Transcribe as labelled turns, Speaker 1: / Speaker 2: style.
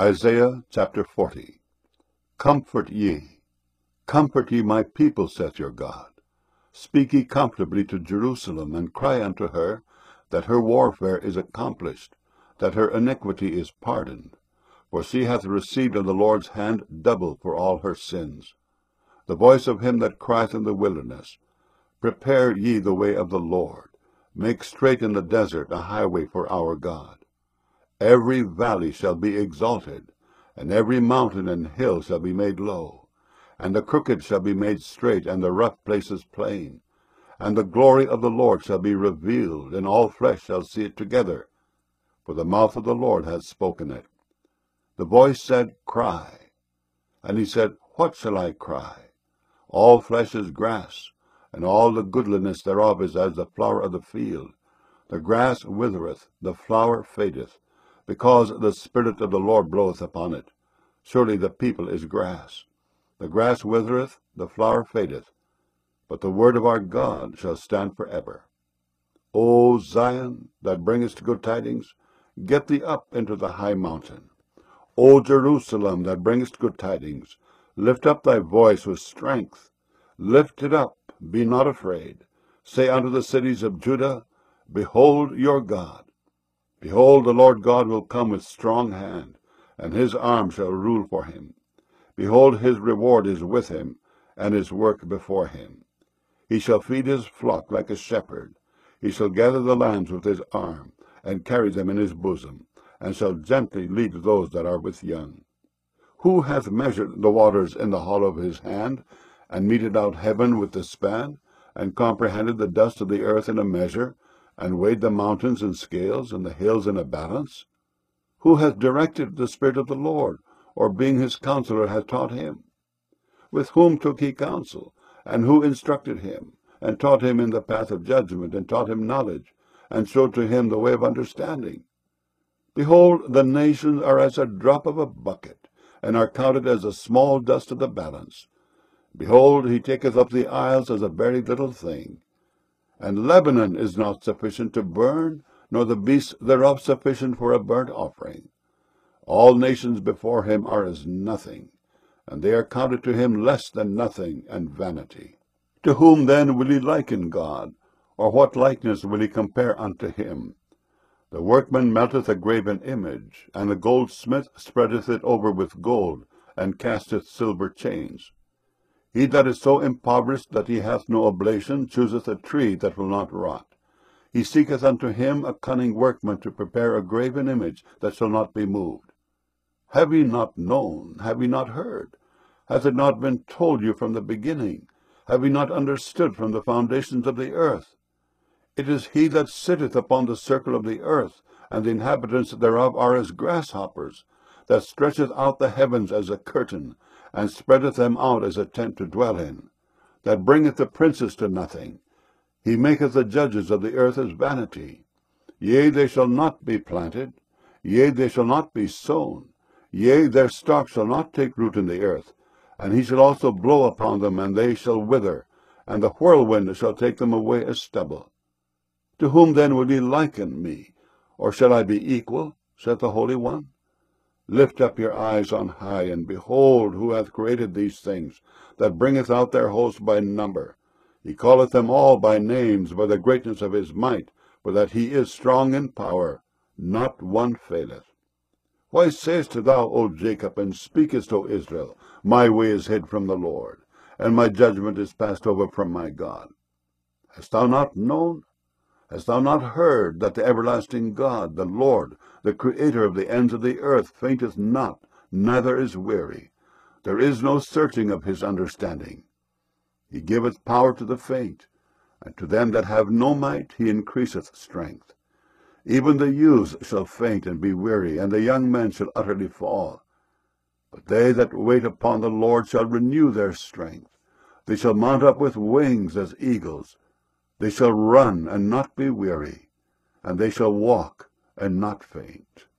Speaker 1: Isaiah chapter 40. Comfort ye my people, saith your God. Speak ye comfortably to Jerusalem, and cry unto her, that her warfare is accomplished, that her iniquity is pardoned. For she hath received of the Lord's hand double for all her sins. The voice of him that crieth in the wilderness, Prepare ye the way of the Lord, make straight in the desert a highway for our God. Every valley shall be exalted, and every mountain and hill shall be made low, and the crooked shall be made straight, and the rough places plain. And the glory of the Lord shall be revealed, and all flesh shall see it together, for the mouth of the Lord hath spoken it. The voice said, Cry. And he said, What shall I cry? All flesh is grass, and all the goodliness thereof is as the flower of the field. The grass withereth, the flower fadeth, because the Spirit of the Lord bloweth upon it. Surely the people is grass. The grass withereth, the flower fadeth, but the word of our God shall stand forever. O Zion, that bringest good tidings, get thee up into the high mountain. O Jerusalem, that bringest good tidings, lift up thy voice with strength. Lift it up, be not afraid. Say unto the cities of Judah, Behold your God. Behold, the Lord God will come with strong hand, and his arm shall rule for him. Behold, his reward is with him, and his work before him. He shall feed his flock like a shepherd. He shall gather the lambs with his arm, and carry them in his bosom, and shall gently lead those that are with young. Who hath measured the waters in the hollow of his hand, and meted out heaven with the span, and comprehended the dust of the earth in a measure, and weighed the mountains in scales, and the hills in a balance? Who hath directed the Spirit of the Lord, or being his counselor hath taught him? With whom took he counsel, and who instructed him, and taught him in the path of judgment, and taught him knowledge, and showed to him the way of understanding? Behold, the nations are as a drop of a bucket, and are counted as the small dust of the balance. Behold, he taketh up the isles as a very little thing. And Lebanon is not sufficient to burn, nor the beasts thereof sufficient for a burnt offering. All nations before him are as nothing, and they are counted to him less than nothing and vanity. To whom then will he liken God, or what likeness will he compare unto him? The workman melteth a graven image, and the goldsmith spreadeth it over with gold, and casteth silver chains. He that is so impoverished that he hath no oblation chooseth a tree that will not rot. He seeketh unto him a cunning workman to prepare a graven image that shall not be moved. Have ye not known? Have ye not heard? Hath it not been told you from the beginning? Have ye not understood from the foundations of the earth? It is he that sitteth upon the circle of the earth, and the inhabitants thereof are as grasshoppers, that stretcheth out the heavens as a curtain, and spreadeth them out as a tent to dwell in, that bringeth the princes to nothing. He maketh the judges of the earth as vanity. Yea, they shall not be planted, yea, they shall not be sown, yea, their stock shall not take root in the earth, and he shall also blow upon them, and they shall wither, and the whirlwind shall take them away as stubble. To whom then will ye liken me? Or shall I be equal, saith the Holy One? Lift up your eyes on high, and behold who hath created these things, that bringeth out their host by number. He calleth them all by names, by the greatness of his might, for that he is strong in power. Not one faileth. Why sayest thou, O Jacob, and speakest, O Israel, My way is hid from the Lord, and my judgment is passed over from my God? Hast thou not known? Hast thou not heard that the everlasting God, the Lord, the Creator of the ends of the earth, fainteth not, neither is weary? There is no searching of his understanding. He giveth power to the faint, and to them that have no might he increaseth strength. Even the youths shall faint and be weary, and the young men shall utterly fall. But they that wait upon the Lord shall renew their strength. They shall mount up with wings as eagles. They shall run and not be weary, and they shall walk and not faint.